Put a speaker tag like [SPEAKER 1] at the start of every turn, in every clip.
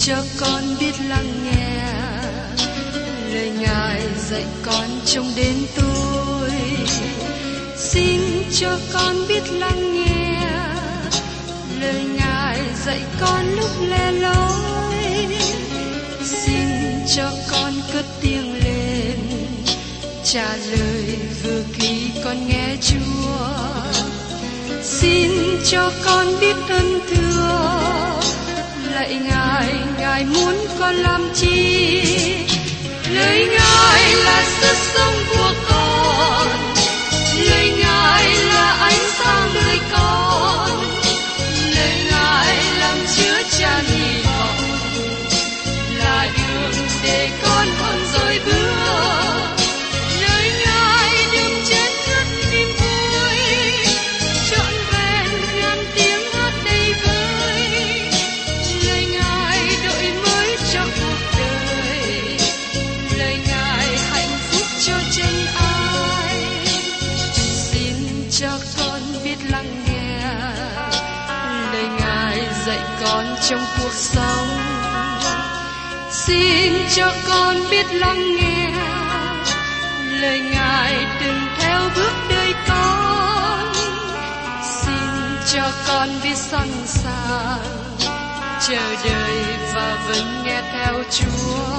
[SPEAKER 1] cho con biết lắng nghe lời Ngài dạy con trong đến tôi. Xin cho con biết lắng nghe lời Ngài dạy con lúc lẻ loi. Xin cho con cất tiếng lên trả lời vừa khi con nghe Chúa. Xin cho con biết ơn thưa lạy Ngài, Ngài muốn con làm chi? Lời Ngài là sức sống của con, lời Ngài là ánh sáng đời con, lời Ngài làm chứa chan hy vọng, là đường để con không rời bước. Lời Ngài đừng chết ngất niềm vui, trọn vẹn ngàn tiếng hát đầy vơi. Lời Ngài đổi mới cho cuộc đời, lời Ngài hạnh phúc cho chân ai. Xin cho con biết lắng nghe lời Ngài dạy con trong cuộc sống. Xin cho con biết lắng nghe lời Ngài đừng theo bước đời con. Xin cho con biết sẵn sàng chờ đợi và vẫn nghe theo Chúa.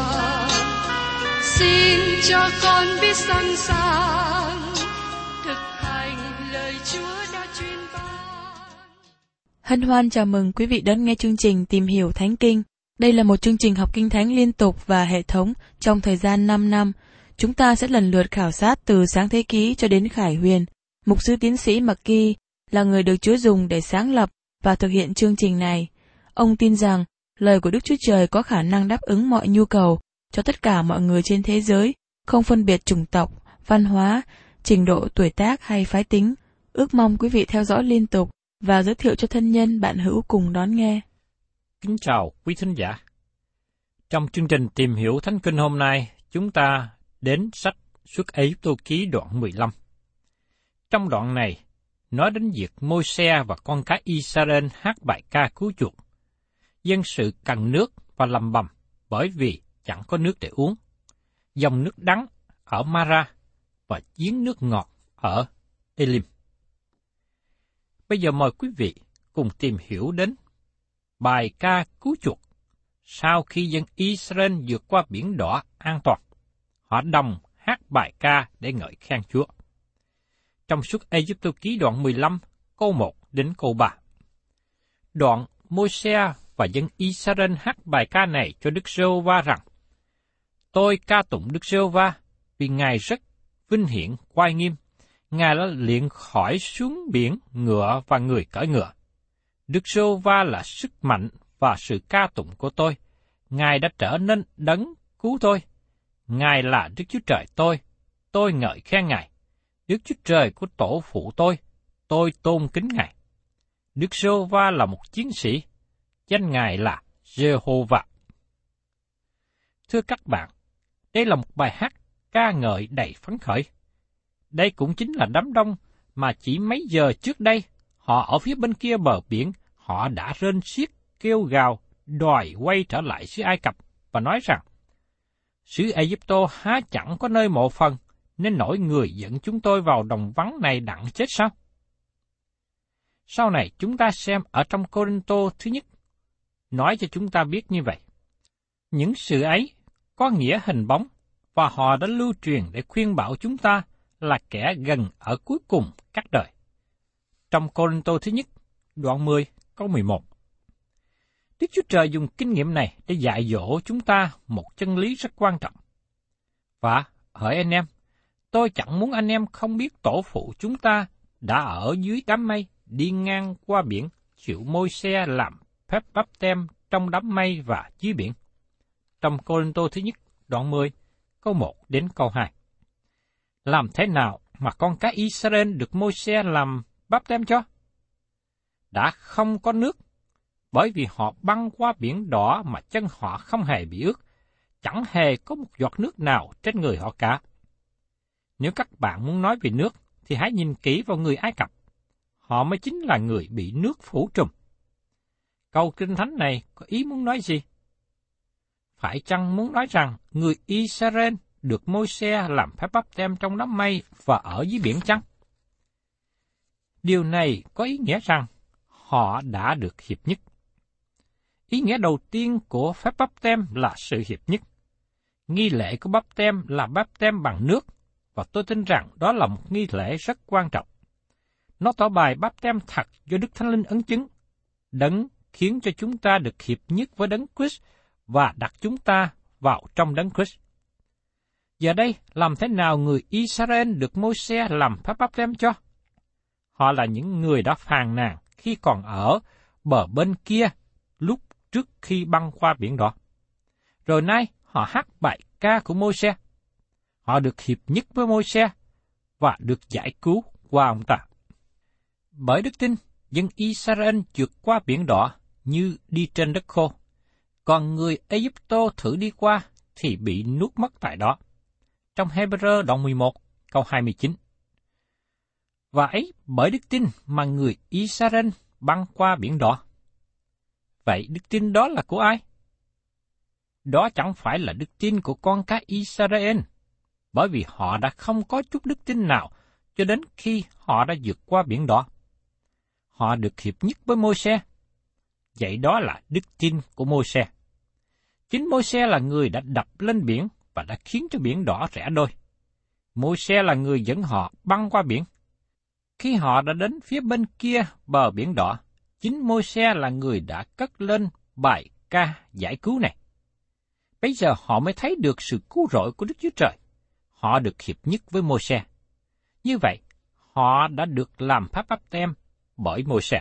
[SPEAKER 1] Xin cho con biết sẵn sàng thực hành lời Chúa đã truyền ban.
[SPEAKER 2] Hân hoan chào mừng quý vị đón nghe chương trình Tìm hiểu Thánh Kinh. Đây là một chương trình học Kinh Thánh liên tục và hệ thống trong thời gian 5 năm. Chúng ta sẽ lần lượt khảo sát từ Sáng Thế Ký cho đến Khải Huyền. Mục sư tiến sĩ McGee là người được Chúa dùng để sáng lập và thực hiện chương trình này. Ông tin rằng lời của Đức Chúa Trời có khả năng đáp ứng mọi nhu cầu cho tất cả mọi người trên thế giới, không phân biệt chủng tộc, văn hóa, trình độ tuổi tác hay phái tính. Ước mong quý vị theo dõi liên tục và giới thiệu cho thân nhân bạn hữu cùng đón nghe.
[SPEAKER 3] Kính chào quý thính giả. Trong chương trình Tìm hiểu Thánh Kinh hôm nay, chúng ta đến sách Xuất Ê-díp-tô ký đoạn 15. Trong đoạn này, nói đến việc Môi-se và con cái Israel hát bài ca cứu chuộc. Dân sự cần nước và lầm bầm bởi vì chẳng có nước để uống. Dòng nước đắng ở Mara và giếng nước ngọt ở Elim. Bây giờ mời quý vị cùng tìm hiểu đến bài ca cứu chuộc. Sau khi dân Israel vượt qua biển đỏ an toàn, họ đồng hát bài ca để ngợi khen Chúa. Trong Xuất Ê-díp-tô ký đoạn 15, câu 1 đến câu 3. Đoạn Môi-se và dân Israel hát bài ca này cho Đức Giê-hô-va rằng: Tôi ca tụng Đức Giê-hô-va vì Ngài rất vinh hiển oai nghiêm. Ngài đã liệng khỏi xuống biển ngựa và người cưỡi ngựa. Đức Giê-hô-va là sức mạnh và sự ca tụng của tôi. Ngài đã trở nên đấng cứu tôi. Ngài là Đức Chúa Trời tôi ngợi khen Ngài. Đức Chúa Trời của tổ phụ tôi tôn kính Ngài. Đức Giê-hô-va là một chiến sĩ, danh Ngài là Giê-hô-va. Thưa các bạn, đây là một bài hát ca ngợi đầy phấn khởi. Đây cũng chính là đám đông mà chỉ mấy giờ trước đây, họ ở phía bên kia bờ biển, họ đã rên xiết kêu gào đòi quay trở lại xứ Ai Cập và nói rằng: xứ Ai-cập há chẳng có nơi mộ phần, nên nỗi người dẫn chúng tôi vào đồng vắng này đặng chết sao? Sau này chúng ta xem ở trong Cô-rinh-tô thứ nhất, nói cho chúng ta biết như vậy. Những sự ấy có nghĩa hình bóng, và họ đã lưu truyền để khuyên bảo chúng ta là kẻ gần ở cuối cùng các đời. Trong Cô-rinh-tô thứ nhất, đoạn 10, câu 11. Đức Chúa Trời dùng kinh nghiệm này để dạy dỗ chúng ta một chân lý rất quan trọng. Và hỡi anh em, tôi chẳng muốn anh em không biết tổ phụ chúng ta đã ở dưới đám mây, đi ngang qua biển, chịu Môi-se làm phép báp têm trong đám mây và dưới biển. Trong Cô-rinh-tô thứ nhất, đoạn 10, câu 1 đến câu 2. Làm thế nào mà con cái Israel được Môi-se làm báp têm cho? Đã không có nước, bởi vì họ băng qua biển đỏ mà chân họ không hề bị ướt, chẳng hề có một giọt nước nào trên người họ cả. Nếu các bạn muốn nói về nước, thì hãy nhìn kỹ vào người Ai Cập. Họ mới chính là người bị nước phủ trùm. Câu Kinh Thánh này có ý muốn nói gì? phải chăng muốn nói rằng người Israel được Môi-se làm phép báp têm trong đám mây và ở dưới biển chăng? Điều này có ý nghĩa rằng họ đã được hiệp nhất. Ý nghĩa đầu tiên của phép báp têm là sự hiệp nhất. Nghi lễ của báp têm là báp têm bằng nước, và tôi tin rằng đó là một nghi lễ rất quan trọng. Nó tỏ bày báp têm thật do Đức Thánh Linh ấn chứng, Đấng khiến cho chúng ta được hiệp nhất với Đấng Christ và đặt chúng ta vào trong Đấng Christ. Giờ đây, làm thế nào người Israel được Môi-se làm phép báp têm cho? Họ là những người đã phàn nàn khi còn ở bờ bên kia lúc trước khi băng qua biển Đỏ. Rồi nay, họ hát bài ca của Môi-se. Họ được hiệp nhất với Môi-se và được giải cứu qua ông ta. Bởi đức tin, dân Israel vượt qua biển Đỏ như đi trên đất khô, còn người Ai-cập-tô thử đi qua thì bị nuốt mất tại đó. Trong Hebrew đoạn 11, câu 29. Và ấy bởi đức tin mà người Israel băng qua biển Đỏ. Vậy đức tin đó là của ai? Đó chẳng phải là đức tin của con cái Israel, bởi vì họ đã không có chút đức tin nào cho đến khi họ đã vượt qua biển Đỏ. Họ được hiệp nhất với Môi-se. Vậy đó là đức tin của Môi-se. Chính Môi-se là người đã đập lên biển và đã khiến cho biển Đỏ rẽ đôi. Môi-se là người dẫn họ băng qua biển. Khi họ đã đến phía bên kia bờ biển Đỏ, chính Môi-se là người đã cất lên bài ca giải cứu này. Bây giờ họ mới thấy được sự cứu rỗi của Đức Chúa Trời. Họ được hiệp nhất với Môi-se. Như vậy, họ đã được làm phép báp têm bởi Môi-se.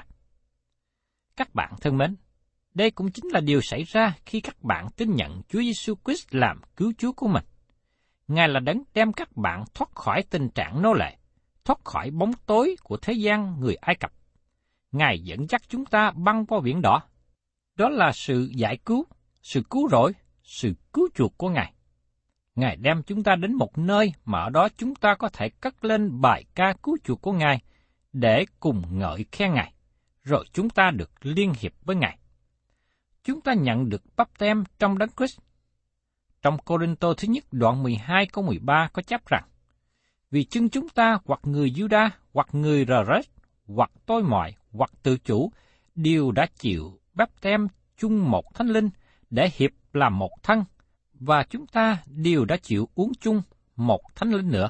[SPEAKER 3] Các bạn thân mến, đây cũng chính là điều xảy ra khi các bạn tin nhận Chúa Giêsu Christ làm cứu Chúa của mình. Ngài là Đấng đem các bạn thoát khỏi tình trạng nô lệ, thoát khỏi bóng tối của thế gian người Ai Cập. Ngài dẫn dắt chúng ta băng qua biển Đỏ. Đó là sự giải cứu, sự cứu rỗi, sự cứu chuộc của Ngài. Ngài đem chúng ta đến một nơi mà ở đó chúng ta có thể cất lên bài ca cứu chuộc của Ngài để cùng ngợi khen Ngài, rồi chúng ta được liên hiệp với Ngài. Chúng ta nhận được báp têm trong Đấng Christ. Trong Cô-rinh-tô thứ nhất đoạn 12 câu 13 có chép rằng: Vì chưng chúng ta hoặc người Giu-đa, hoặc người Rơ-rết, hoặc tôi mọi, hoặc tự chủ, đều đã chịu báp têm chung một Thánh Linh để hiệp làm một thân, và chúng ta đều đã chịu uống chung một Thánh Linh nữa.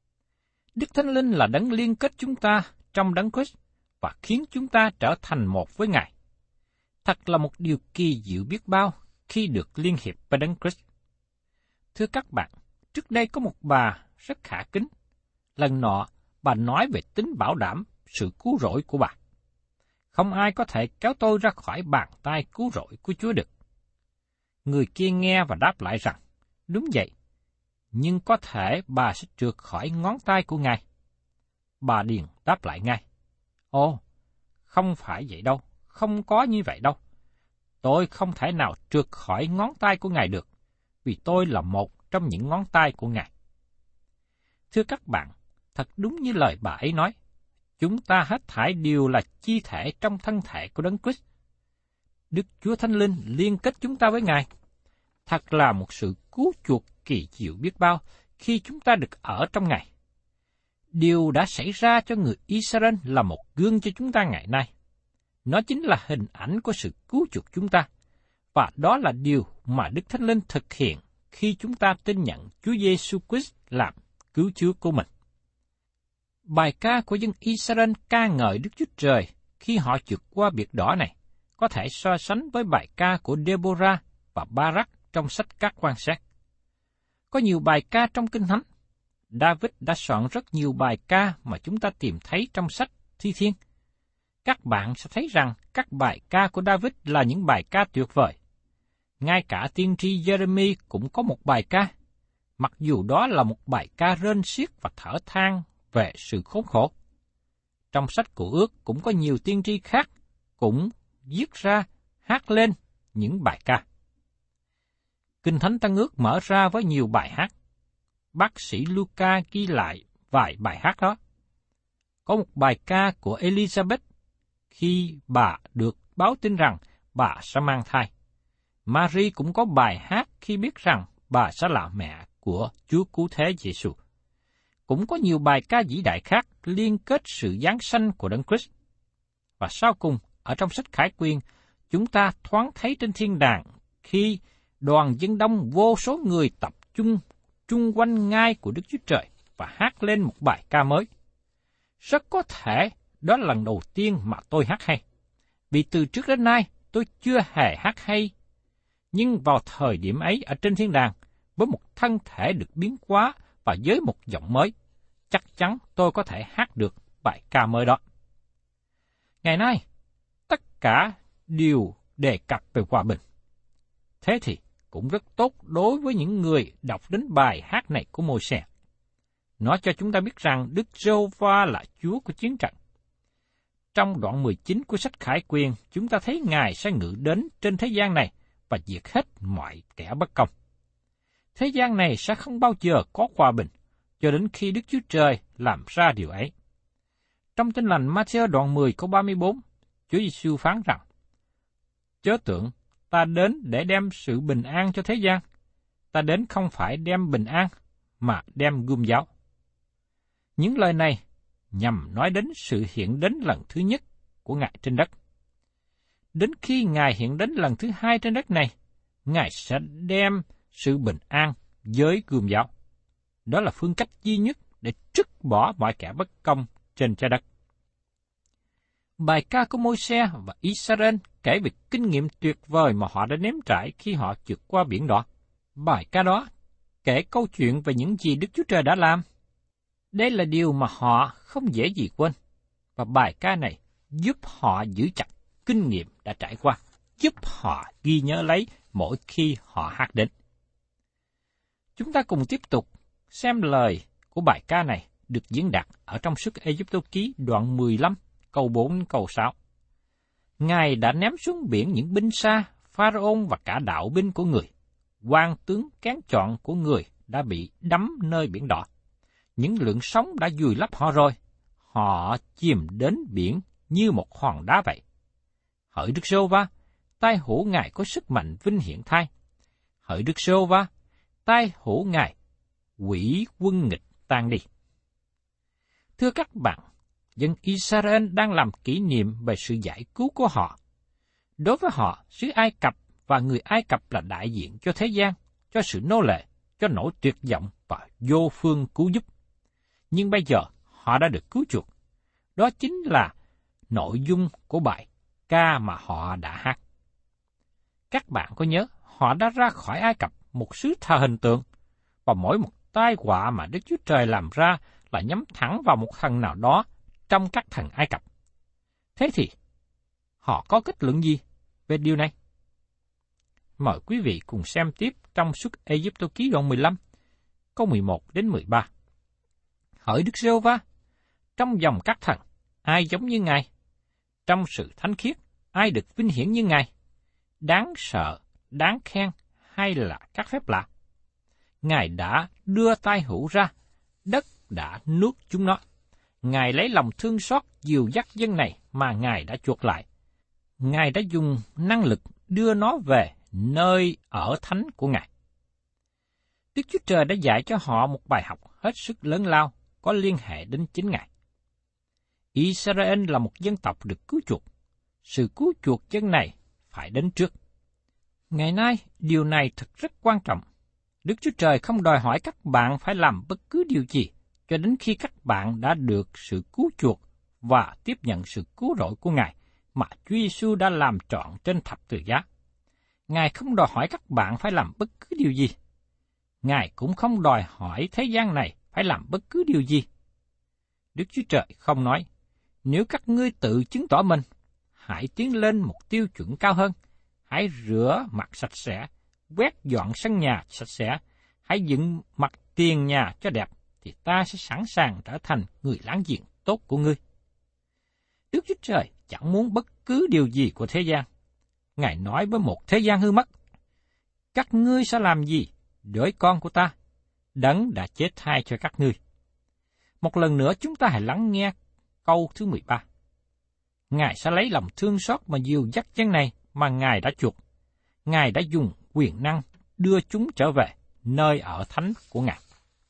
[SPEAKER 3] Đức Thánh Linh là Đấng liên kết chúng ta trong Đấng Christ và khiến chúng ta trở thành một với Ngài. Thật là một điều kỳ diệu biết bao khi được liên hiệp với Đấng Christ. Thưa các bạn, trước đây có một bà rất khả kính. Lần nọ, bà nói về tính bảo đảm sự cứu rỗi của bà. Không ai có thể kéo tôi ra khỏi bàn tay cứu rỗi của Chúa được. Người kia nghe và đáp lại rằng, đúng vậy, nhưng có thể bà sẽ trượt khỏi ngón tay của Ngài. Bà Điền đáp lại ngay, ồ, không phải vậy đâu, không có như vậy đâu. Tôi không thể nào trượt khỏi ngón tay của Ngài được, vì tôi là một trong những ngón tay của Ngài. Thưa các bạn, thật đúng như lời bà ấy nói, chúng ta hết thảy đều là chi thể trong thân thể của Đấng Christ. Đức Chúa Thánh Linh liên kết chúng ta với Ngài. Thật là một sự cứu chuộc kỳ diệu biết bao khi chúng ta được ở trong Ngài. Điều đã xảy ra cho người Israel là một gương cho chúng ta ngày nay. Nó chính là hình ảnh của sự cứu chuộc chúng ta, và đó là điều mà Đức Thánh Linh thực hiện khi chúng ta tin nhận Chúa Giêsu Christ làm cứu Chúa của mình. Bài ca của dân Israel ca ngợi Đức Chúa Trời khi họ vượt qua biển Đỏ này có thể so sánh với bài ca của Deborah và Barak trong sách Các Quan Sát. Có nhiều bài ca trong Kinh Thánh. David đã soạn rất nhiều bài ca mà chúng ta tìm thấy trong sách Thi Thiên. Các bạn sẽ thấy rằng các bài ca của David là những bài ca tuyệt vời. Ngay cả tiên tri Jeremy cũng có một bài ca, mặc dù đó là một bài ca rên xiết và thở than về sự khốn khổ. Trong sách Cựu Ước cũng có nhiều tiên tri khác cũng viết ra, hát lên những bài ca. Kinh Thánh Tân Ước mở ra với nhiều bài hát. Bác sĩ Luca ghi lại vài bài hát đó. Có một bài ca của Elizabeth khi bà được báo tin rằng bà sẽ mang thai. Mary cũng có bài hát khi biết rằng bà sẽ là mẹ của Chúa Cứu Thế Giêsu. Cũng có nhiều bài ca vĩ đại khác liên kết sự giáng sanh của Đấng Christ. Và sau cùng, ở trong sách Khải Quyên, chúng ta thoáng thấy trên thiên đàng khi đoàn dân đông vô số người tập trung chung quanh ngai của Đức Chúa Trời và hát lên một bài ca mới. Rất có thể đó là lần đầu tiên mà tôi hát hay, vì từ trước đến nay tôi chưa hề hát hay. Nhưng vào thời điểm ấy ở trên thiên đàng, với một thân thể được biến hóa và với một giọng mới, chắc chắn tôi có thể hát được bài ca mới đó. Ngày nay, tất cả đều đề cập về hòa bình. Thế thì cũng rất tốt đối với những người đọc đến bài hát này của Môi-se. Nó cho chúng ta biết rằng Đức Giê-hô-va là Chúa của chiến trận. Trong đoạn 19 của sách Khải Quyên, chúng ta thấy Ngài sẽ ngự đến trên thế gian này và diệt hết mọi kẻ bất công. Thế gian này sẽ không bao giờ có hòa bình, cho đến khi Đức Chúa Trời làm ra điều ấy. Trong Tin lành Ma-thi-ơ đoạn 10 câu 34, Chúa Giêsu phán rằng: Chớ tưởng ta đến để đem sự bình an cho thế gian, ta đến không phải đem bình an, mà đem gươm giáo. Những lời này nhằm nói đến sự hiện đến lần thứ nhất của Ngài trên đất. Đến khi Ngài hiện đến lần thứ hai trên đất này, Ngài sẽ đem sự bình an với gươm giáo. Đó là phương cách duy nhất để trút bỏ mọi kẻ bất công trên trái đất. Bài ca của Môi-se và Israel kể về kinh nghiệm tuyệt vời mà họ đã nếm trải khi họ vượt qua biển đỏ. Bài ca đó kể câu chuyện về những gì Đức Chúa Trời đã làm. Đây là điều mà họ không dễ gì quên, và bài ca này giúp họ giữ chặt kinh nghiệm đã trải qua, giúp họ ghi nhớ lấy mỗi khi họ hát đến. Chúng ta cùng tiếp tục xem lời của bài ca này được diễn đạt ở trong Xuất Ê-díp-tô ký đoạn 15, câu 4 câu 6. Ngài đã ném xuống biển những binh xa, Pharaon và cả đạo binh của người. Quan tướng kén chọn của người đã bị đắm nơi biển đỏ. Những lượng sóng đã vùi lấp họ rồi. Họ chìm đến biển như một hòn đá vậy. Hỡi Đức Giê-hô-va, tay hữu Ngài có sức mạnh vinh hiển thay. Hỡi Đức Giê-hô-va, tay hữu Ngài quỷ quân nghịch tan đi. Thưa các bạn, dân Israel đang làm kỷ niệm về sự giải cứu của họ. Đối với họ, xứ Ai Cập và người Ai Cập là đại diện cho thế gian, cho sự nô lệ, cho nỗi tuyệt vọng và vô phương cứu giúp. Nhưng bây giờ, họ đã được cứu chuộc. Đó chính là nội dung của bài ca mà họ đã hát. Các bạn có nhớ, họ đã ra khỏi Ai Cập, một xứ thờ hình tượng, và mỗi một tai họa mà Đức Chúa Trời làm ra là nhắm thẳng vào một thần nào đó trong các thần Ai Cập. Thế thì, họ có kết luận gì về điều này? Mời quý vị cùng xem tiếp trong Xuất Ê-díp-tô ký đoạn 15, câu 11 đến 13. Hỡi Đức Giê-hô-va, trong dòng các thần, ai giống như Ngài? Trong sự thánh khiết, ai được vinh hiển như Ngài? Đáng sợ, đáng khen hay là các phép lạ? Ngài đã đưa tay hữu ra, đất đã nuốt chúng nó. Ngài lấy lòng thương xót dìu dắt dân này mà Ngài đã chuộc lại. Ngài đã dùng năng lực đưa nó về nơi ở thánh của Ngài. Đức Chúa Trời đã dạy cho họ một bài học hết sức lớn lao có liên hệ đến chính Ngài. Israel là một dân tộc được cứu chuộc. Sự cứu chuộc dân này phải đến trước. Ngày nay, điều này thật rất quan trọng. Đức Chúa Trời không đòi hỏi các bạn phải làm bất cứ điều gì cho đến khi các bạn đã được sự cứu chuộc và tiếp nhận sự cứu rỗi của Ngài mà Chúa Giêsu đã làm trọn trên thập tự giá. Ngài không đòi hỏi các bạn phải làm bất cứ điều gì. Ngài cũng không đòi hỏi thế gian này phải làm bất cứ điều gì. Đức Chúa Trời không nói, nếu các ngươi tự chứng tỏ mình, hãy tiến lên một tiêu chuẩn cao hơn, hãy rửa mặt sạch sẽ, quét dọn sân nhà sạch sẽ, hãy dựng mặt tiền nhà cho đẹp, thì ta sẽ sẵn sàng trở thành người láng giềng tốt của ngươi. Đức Chúa Trời chẳng muốn bất cứ điều gì của thế gian. Ngài nói với một thế gian hư mất, các ngươi sẽ làm gì với con của ta? Đấng đã chết thay cho các ngươi. Một lần nữa chúng ta hãy lắng nghe câu thứ 13. Ngài sẽ lấy lòng thương xót mà dìu dắt dân này mà Ngài đã chuộc. Ngài đã dùng quyền năng đưa chúng trở về nơi ở thánh của Ngài.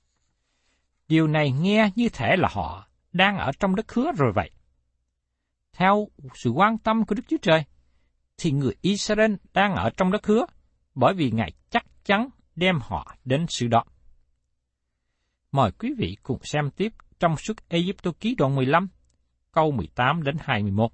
[SPEAKER 3] Điều này nghe như thể là họ đang ở trong đất hứa rồi vậy. Theo sự quan tâm của Đức Chúa Trời, thì người Israel đang ở trong đất hứa, bởi vì Ngài chắc chắn đem họ đến xứ đó. Mời quý vị cùng xem tiếp trong Xuất Ê-díp-tô ký đoạn 15, câu 18 đến 21.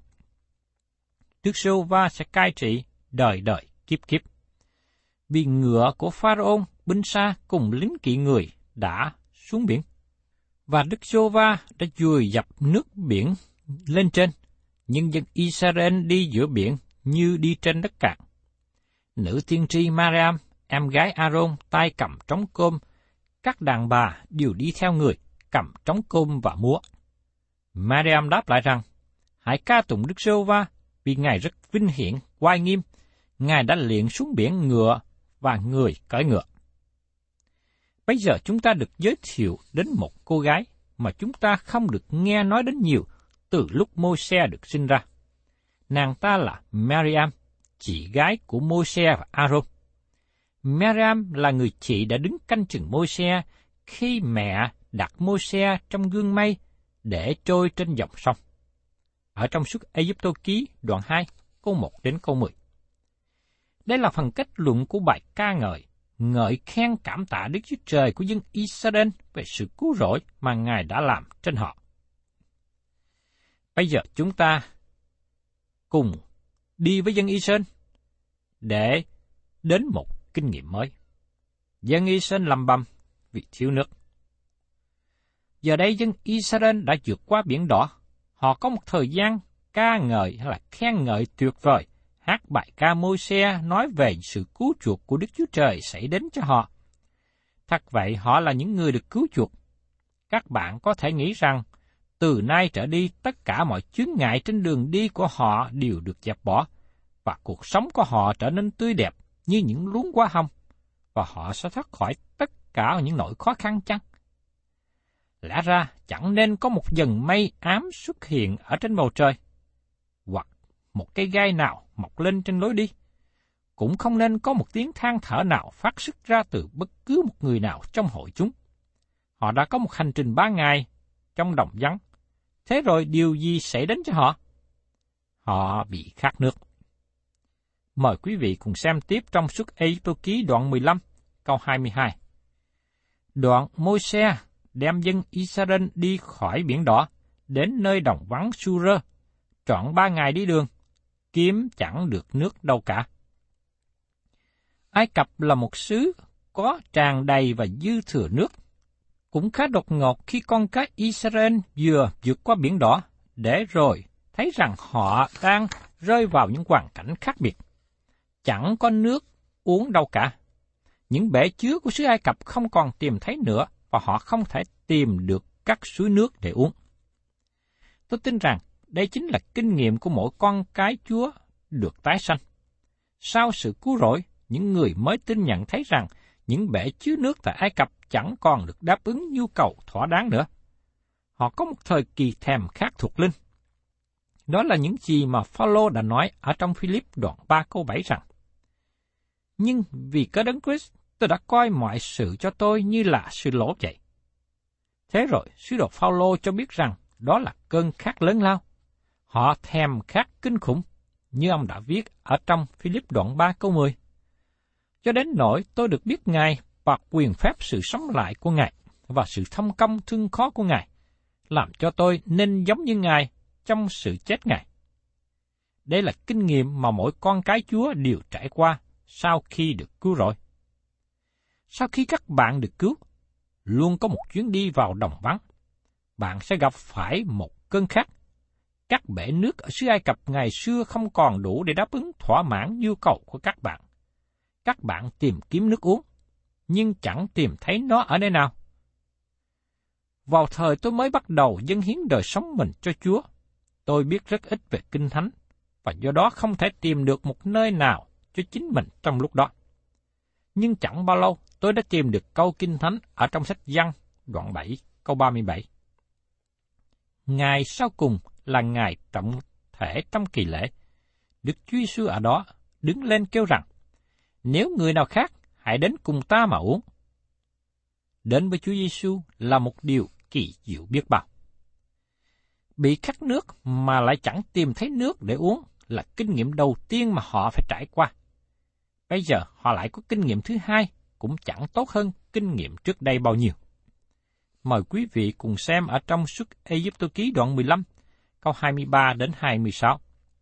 [SPEAKER 3] Đức Giê-hô-va sẽ cai trị đời đời kiếp kiếp. Vì ngựa của Pharaon, binh xa cùng lính kỵ người đã xuống biển. Và Đức Giê-hô-va đã vùi dập nước biển lên trên, nhưng dân Israel đi giữa biển như đi trên đất cạn. Nữ tiên tri Mariam, em gái A-rôn, tay cầm trống cơm, các đàn bà đều đi theo người, cầm trống cơm và múa. Mariam đáp lại rằng, hãy ca tụng Đức Giê-hô-va, vì Ngài rất vinh hiển, oai nghiêm. Ngài đã liệng xuống biển ngựa và người cưỡi ngựa. Bây giờ chúng ta được giới thiệu đến một cô gái mà chúng ta không được nghe nói đến nhiều từ lúc Môi-se được sinh ra. Nàng ta là Mariam, chị gái của Môi-se và A-rôn. Mariam là người chị đã đứng canh chừng Môi-se khi mẹ đặt Môi-se trong gương mây để trôi trên dòng sông. Ở trong Xuất Ê-díp-tô ký đoạn 2, câu 1 đến câu 10. Đây là phần kết luận của bài ca ngợi khen cảm tạ Đức Chúa Trời của dân Israel về sự cứu rỗi mà Ngài đã làm trên họ. Bây giờ chúng ta cùng đi với dân Israel để đến một kinh nghiệm mới. Dân Israel lầm bầm vì thiếu nước. Giờ đây dân Israel đã vượt qua biển đỏ. Họ có một thời gian ca ngợi hay là khen ngợi tuyệt vời, hát bài ca Môi-se nói về sự cứu chuộc của Đức Chúa Trời xảy đến cho họ. Thật vậy, họ là những người được cứu chuộc. Các bạn có thể nghĩ rằng, từ nay trở đi tất cả mọi chướng ngại trên đường đi của họ đều được dẹp bỏ, và cuộc sống của họ trở nên tươi đẹp như những luống hoa hồng, và họ sẽ thoát khỏi tất cả những nỗi khó khăn chăng? Lẽ ra chẳng nên có một dần mây ám xuất hiện ở trên bầu trời, hoặc một cây gai nào mọc lên trên lối đi. Cũng không nên có một tiếng than thở nào phát xuất ra từ bất cứ một người nào trong hội chúng. Họ đã có một hành trình 3 ngày trong đồng vắng. Thế rồi điều gì xảy đến cho họ? Họ bị khát nước. Mời quý vị cùng xem tiếp trong Xuất Ê-díp-tô ký đoạn 15, câu 22. Đoạn Môi-se đem dân Israel đi khỏi biển đỏ, đến nơi đồng vắng Su-rơ, trọn 3 ngày đi đường, kiếm chẳng được nước đâu cả. Ai Cập là một xứ có tràn đầy và dư thừa nước. Cũng khá đột ngột khi con cái Israel vừa vượt qua biển đỏ, để rồi thấy rằng họ đang rơi vào những hoàn cảnh khác biệt. Chẳng có nước uống đâu cả. Những bể chứa của xứ Ai Cập không còn tìm thấy nữa, và họ không thể tìm được các suối nước để uống. Tôi tin rằng đây chính là kinh nghiệm của mỗi con cái Chúa được tái sanh. Sau sự cứu rỗi, những người mới tin nhận thấy rằng những bể chứa nước tại Ai Cập chẳng còn được đáp ứng nhu cầu thỏa đáng nữa. Họ có một thời kỳ thèm khát thuộc linh. Đó là những gì mà Phao-lô đã nói ở trong Philip đoạn 3 câu 7 rằng: Nhưng vì cớ Đấng Christ, tôi đã coi mọi sự cho tôi như là sự lỗ vậy. Thế rồi, sứ đồ Phao-lô cho biết rằng đó là cơn khát lớn lao. Họ thèm khát kinh khủng, như ông đã viết ở trong Philip đoạn 3 câu 10. Cho đến nỗi tôi được biết Ngài và quyền phép sự sống lại của Ngài và sự thông công thương khó của Ngài, làm cho tôi nên giống như Ngài trong sự chết Ngài. Đây là kinh nghiệm mà mỗi con cái Chúa đều trải qua sau khi được cứu rỗi. Sau khi các bạn được cứu, luôn có một chuyến đi vào đồng vắng. Bạn sẽ gặp phải một cơn khát. Các bể nước ở xứ Ai Cập ngày xưa không còn đủ để đáp ứng thỏa mãn nhu cầu của các bạn. Các bạn tìm kiếm nước uống, nhưng chẳng tìm thấy nó ở nơi nào. Vào thời tôi mới bắt đầu dâng hiến đời sống mình cho Chúa, tôi biết rất ít về Kinh Thánh, và do đó không thể tìm được một nơi nào cho chính mình trong lúc đó. Nhưng chẳng bao lâu, tôi đã tìm được câu Kinh Thánh ở trong sách Giăng, đoạn 7, câu 37. Ngày sau cùng là ngày trọng thể trong kỳ lễ. Đức Chúa Giêsu ở đó đứng lên kêu rằng: Nếu người nào khác, hãy đến cùng ta mà uống. Đến với Chúa Giêsu là một điều kỳ diệu biết bao. Bị khát nước mà lại chẳng tìm thấy nước để uống là kinh nghiệm đầu tiên mà họ phải trải qua. Bây giờ họ lại có kinh nghiệm thứ hai, cũng chẳng tốt hơn kinh nghiệm trước đây bao nhiêu. Mời quý vị cùng xem ở trong Xuất Ê-díp-tô ký đoạn 15, câu 23 đến 26.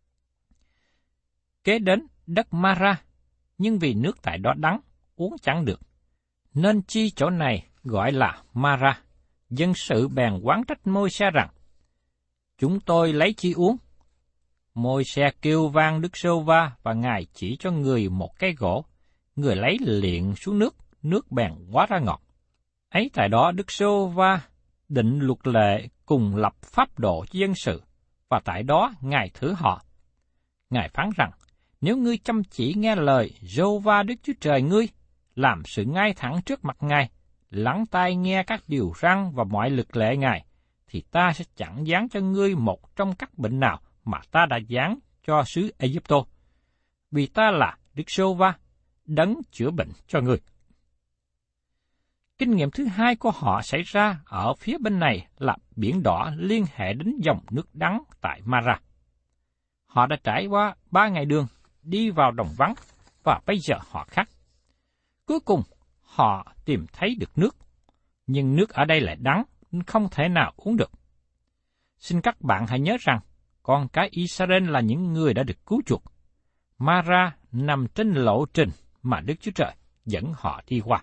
[SPEAKER 3] Kế đến đất Ma-ra, nhưng vì nước tại đó đắng, uống chẳng được. Nên chi chỗ này gọi là Ma-ra. Dân sự bèn oán trách Môi-se rằng, chúng tôi lấy chi uống? Môi-se kêu vang Đức Sô-va và Ngài chỉ cho người một cái gỗ, người lấy liệng xuống nước, nước bèn hóa ra ngọt. Ấy tại đó Đức Sô-va định luật lệ cùng lập pháp độ cho dân sự, và tại đó Ngài thử họ. Ngài phán rằng, nếu ngươi chăm chỉ nghe lời Giê-hô-va Đức Chúa Trời ngươi, làm sự ngay thẳng trước mặt Ngài, lắng tai nghe các điều răn và mọi luật lệ Ngài, thì ta sẽ chẳng giáng cho ngươi một trong các bệnh nào mà ta đã giáng cho xứ Ê-díp-tô, vì ta là Đức Giê-hô-va, đấng chữa bệnh cho ngươi. Kinh nghiệm thứ hai của họ xảy ra ở phía bên này là biển đỏ liên hệ đến dòng nước đắng tại Ma-ra. Họ đã trải qua 3 ngày đường, đi vào đồng vắng, và bây giờ họ khát. Cuối cùng, họ tìm thấy được nước, nhưng nước ở đây lại đắng, nên không thể nào uống được. Xin các bạn hãy nhớ rằng, con cái Israel là những người đã được cứu chuộc. Ma-ra nằm trên lộ trình mà Đức Chúa Trời dẫn họ đi qua.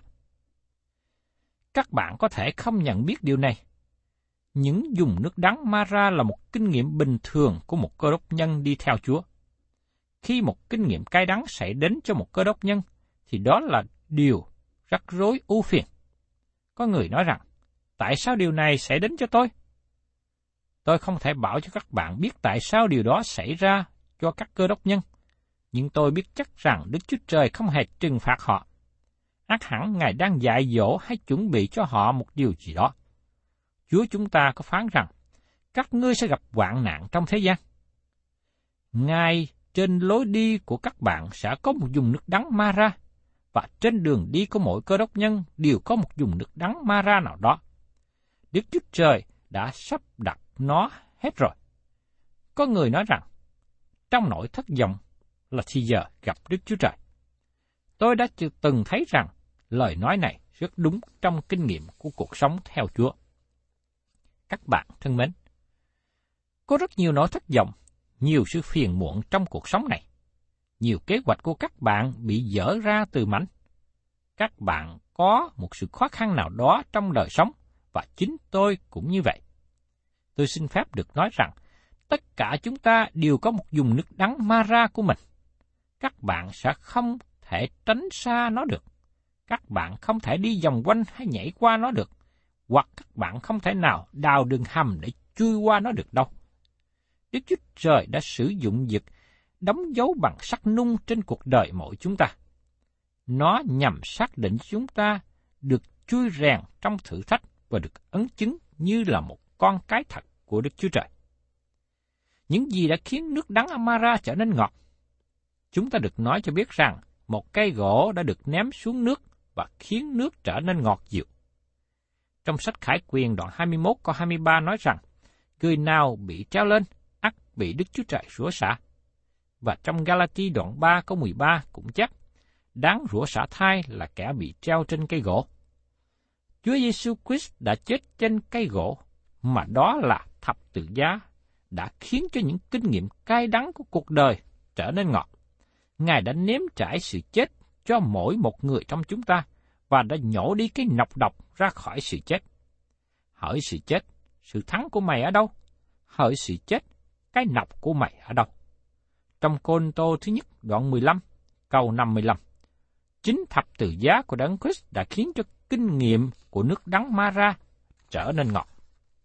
[SPEAKER 3] Các bạn có thể không nhận biết điều này. Những dùng nước đắng Ma-ra là một kinh nghiệm bình thường của một cơ đốc nhân đi theo Chúa. Khi một kinh nghiệm cay đắng xảy đến cho một cơ đốc nhân, thì đó là điều rắc rối ưu phiền. Có người nói rằng, tại sao điều này xảy đến cho tôi? Tôi không thể bảo cho các bạn biết tại sao điều đó xảy ra cho các cơ đốc nhân, nhưng tôi biết chắc rằng Đức Chúa Trời không hề trừng phạt họ. Ắt hẳn Ngài đang dạy dỗ hay chuẩn bị cho họ một điều gì đó. Chúa chúng ta có phán rằng, các ngươi sẽ gặp hoạn nạn trong thế gian. Ngài trên lối đi của các bạn sẽ có một vùng nước đắng Ma-ra, và trên đường đi của mỗi cơ đốc nhân đều có một vùng nước đắng Ma-ra nào đó. Đức Chúa Trời đã sắp đặt nó hết rồi. Có người nói rằng, trong nỗi thất vọng là thì giờ gặp Đức Chúa Trời. Tôi đã từng thấy rằng lời nói này rất đúng trong kinh nghiệm của cuộc sống theo Chúa. Các bạn thân mến, có rất nhiều nỗi thất vọng, nhiều sự phiền muộn trong cuộc sống này. Nhiều kế hoạch của các bạn bị dở ra từ mảnh. Các bạn có một sự khó khăn nào đó trong đời sống, và chính tôi cũng như vậy. Tôi xin phép được nói rằng, tất cả chúng ta đều có một vùng nước đắng Ma-ra của mình. Các bạn sẽ không thể tránh xa nó được. Các bạn không thể đi vòng quanh hay nhảy qua nó được, hoặc các bạn không thể nào đào đường hầm để chui qua nó được đâu. Đức Chúa Trời đã sử dụng việc đóng dấu bằng sắt nung trên cuộc đời mỗi chúng ta. Nó nhằm xác định chúng ta được chui rèn trong thử thách và được ấn chứng như là một con cái thật của Đức Chúa Trời. Những gì đã khiến nước đắng Ma-ra trở nên ngọt? Chúng ta được nói cho biết rằng một cây gỗ đã được ném xuống nước và khiến nước trở nên ngọt dịu. Trong sách Khải Quyền đoạn 21 câu 23 nói rằng, người nào bị treo lên, ắt bị Đức Chúa Trời rủa xả. Và trong Ga-la-ti đoạn 3 câu 13 cũng chép, đáng rủa xả thai là kẻ bị treo trên cây gỗ. Chúa Giêsu Christ đã chết trên cây gỗ, mà đó là thập tự giá, đã khiến cho những kinh nghiệm cay đắng của cuộc đời trở nên ngọt. Ngài đã nếm trải sự chết cho mỗi một người trong chúng ta, và đã nhổ đi cái nọc độc ra khỏi sự chết. Hỡi sự chết, sự thắng của mày ở đâu? Hỡi sự chết, cái nọc của mày ở đâu? Trong Cô-rinh-tô thứ nhất đoạn 15, câu 55. Chính thập tự giá của Đấng Christ đã khiến cho kinh nghiệm của nước đắng Ma-ra trở nên ngọt.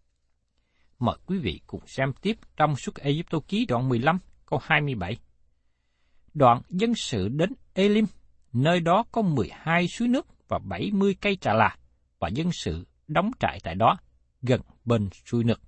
[SPEAKER 3] Mời quý vị cùng xem tiếp trong Xuất Ê-díp-tô ký đoạn 15, câu 27. Đoạn dân sự đến Ê-lim, nơi đó có 12 suối nước và 70 cây trà là, và dân sự đóng trại tại đó, gần bên suối nước.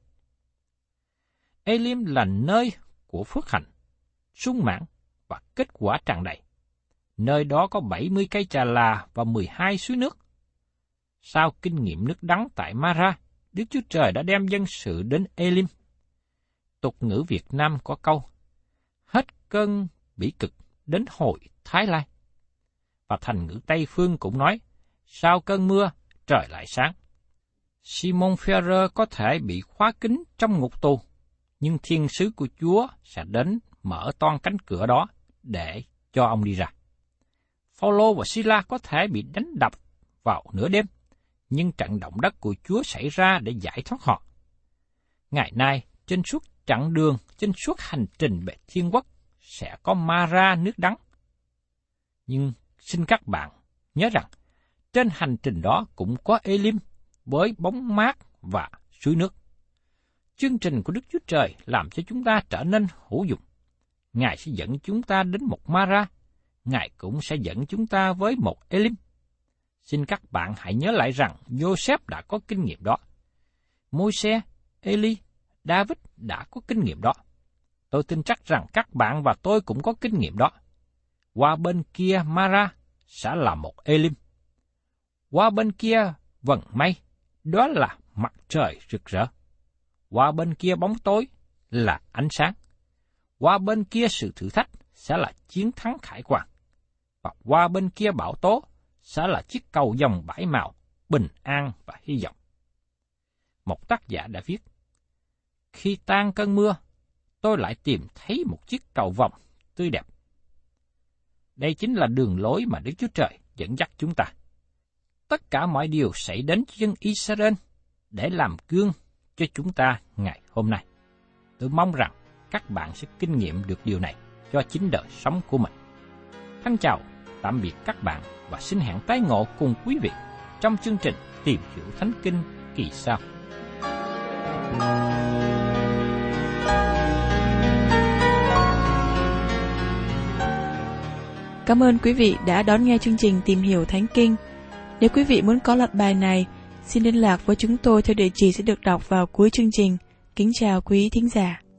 [SPEAKER 3] Ê-lim là nơi của phước hạnh, sung mãn và kết quả tràn đầy. Nơi đó có 70 cây trà là và 12 suối nước. Sau kinh nghiệm nước đắng tại Mara, Đức Chúa Trời đã đem dân sự đến Elim. Tục ngữ Việt Nam có câu, hết cơn bỉ cực đến hồi Thái Lai. Và thành ngữ Tây Phương cũng nói, sau cơn mưa, trời lại sáng. Simon Phaerơ có thể bị khóa kín trong ngục tù, nhưng thiên sứ của Chúa sẽ đến mở toang cánh cửa đó để cho ông đi ra. Phao-lô và Si-la có thể bị đánh đập vào nửa đêm, nhưng trận động đất của Chúa xảy ra để giải thoát họ. Ngày nay, trên suốt chặng đường, trên suốt hành trình về thiên quốc, sẽ có Mara nước đắng. Nhưng xin các bạn nhớ rằng, trên hành trình đó cũng có Elim với bóng mát và suối nước. Chương trình của Đức Chúa Trời làm cho chúng ta trở nên hữu dụng. Ngài sẽ dẫn chúng ta đến một Mara, Ngài cũng sẽ dẫn chúng ta với một Elim. Xin các bạn hãy nhớ lại rằng Joseph đã có kinh nghiệm đó. Môi-se, Eli, David đã có kinh nghiệm đó. Tôi tin chắc rằng các bạn và tôi cũng có kinh nghiệm đó. Qua bên kia Mara sẽ là một Elim. Qua bên kia vầng mây, đó là mặt trời rực rỡ. Qua bên kia bóng tối là ánh sáng. Qua bên kia sự thử thách sẽ là chiến thắng khải hoàn. Và qua bên kia bão tố sẽ là chiếc cầu vồng bảy màu, bình an và hy vọng. Một tác giả đã viết, khi tan cơn mưa, tôi lại tìm thấy một chiếc cầu vồng tươi đẹp. Đây chính là đường lối mà Đức Chúa Trời dẫn dắt chúng ta. Tất cả mọi điều xảy đến cho dân Israel để làm gương cho chúng ta ngày hôm nay. Tôi mong rằng các bạn sẽ kinh nghiệm được điều này cho chính đời sống của mình. Thân chào, tạm biệt các bạn và xin hẹn tái ngộ cùng quý vị trong chương trình Tìm Hiểu Thánh Kinh kỳ sau.
[SPEAKER 2] Cảm ơn quý vị đã đón nghe chương trình Tìm Hiểu Thánh Kinh. Nếu quý vị muốn có loạt bài này, xin liên lạc với chúng tôi theo địa chỉ sẽ được đọc vào cuối chương trình. Kính chào quý thính giả.